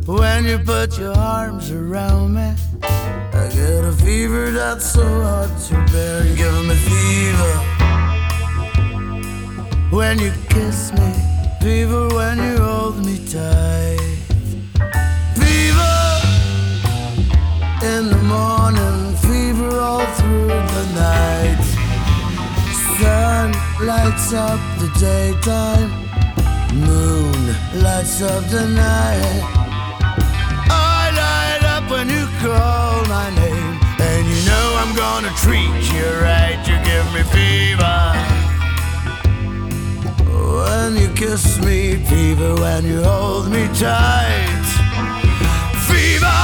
When you put your arms around me, I get a fever that's so hard to bear. You give me fever when you kiss me, fever when you hold me tight, fever in the morning, fever all through the night. Sun lights up the daytime, moon lights up the night. I light up when you call my name, and you know I'm gonna treat you right. You give me fever when you kiss me, fever when you hold me tight, fever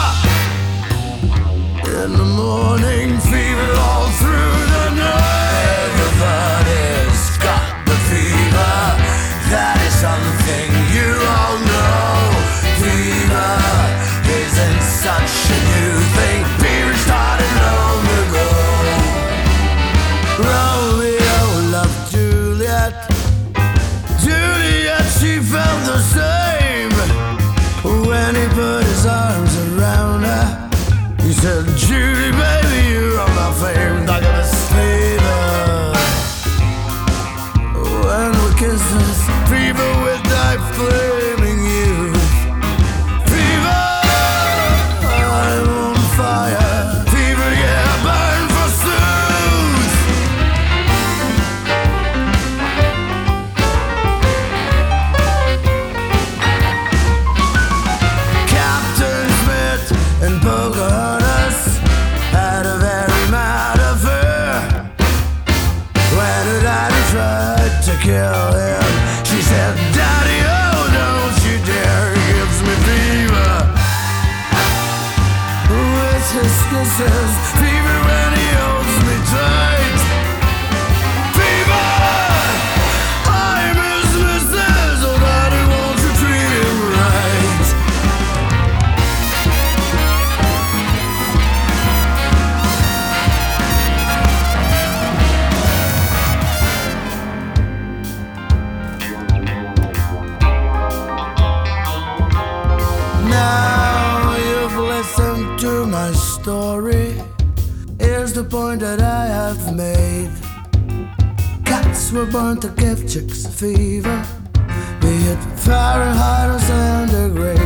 in the morning, fever all through the night. Everybody's got the fever, that is something you all know. Fever isn't such a new thing, fever started long ago. Romeo loved Juliet, Juliet, she felt the same. When he put his arms around her, he said, Judy, baby, you are my flame. I got a fever when we kiss this fever with thy flaming youth. Fever, I'm on fire. Fever, yeah, burn forsooth. Captain Smith and Pocahontas had a very mad affair. When her daddy tried to kill him, she said, Daddy, oh, don't you dare. He gives me fever with his kisses, fever when he holds me tight, fever, I'm his missus. Oh, Daddy, won't you treat him right? Now you've listened to my story. Here's the point that I have made. Cats were born to give chicks a fever, be it Fahrenheit or centigrade.